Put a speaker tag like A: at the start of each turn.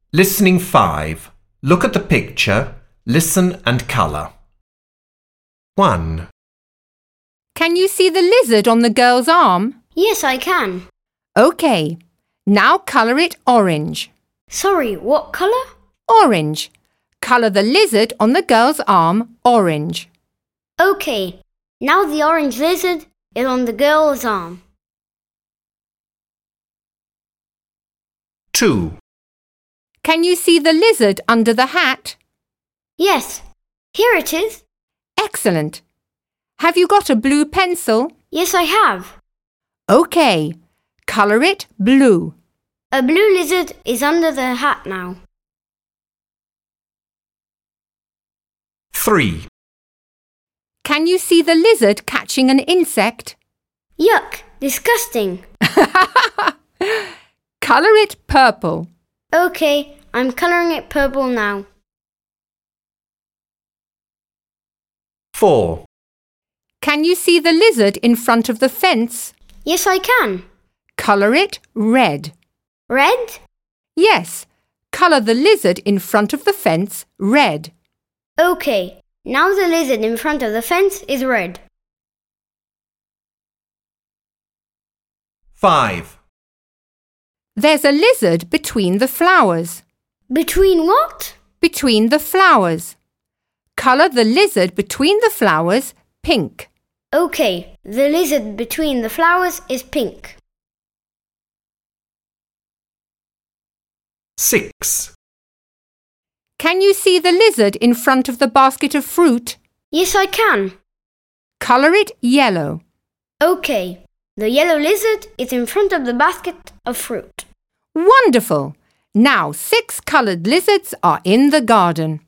A: Listening 5. Look at the picture, listen and colour. 1,
B: Can you see the lizard on the girl's arm?
C: Yes, I can.
B: OK. Now colour it orange.
C: Sorry, what colour?
B: Orange. Colour the lizard on the girl's arm orange.
C: OK. Now the orange lizard is on the girl's arm.
A: 2,
B: Can you see the lizard under the hat?
C: Yes. Here it is.
B: Excellent. Have you got a blue pencil?
C: Yes, I have.
B: OK. Colour it blue.
C: A blue lizard is under the hat now.
A: 3,
B: Can you see the lizard catching an insect?
C: Yuck! Disgusting.
B: Colour it purple.
C: OK, I'm colouring it purple now.
A: 4,
B: Can you see the lizard in front of the fence?
C: Yes, I can.
B: Colour it red.
C: Red?
B: Yes, colour the lizard in front of the fence red.
C: OK, now the lizard in front of the fence is red.
A: 5,
B: There's a lizard between the flowers.
C: Between what?
B: Between the flowers. Colour the lizard between the flowers pink.
C: OK, the lizard between the flowers is pink.
A: 6,
B: Can you see the lizard in front of the basket of fruit?
C: Yes, I can.
B: Colour it yellow.
C: OK, the yellow lizard is in front of the basket of fruit.
B: Wonderful! Now 6 coloured lizards are in the garden.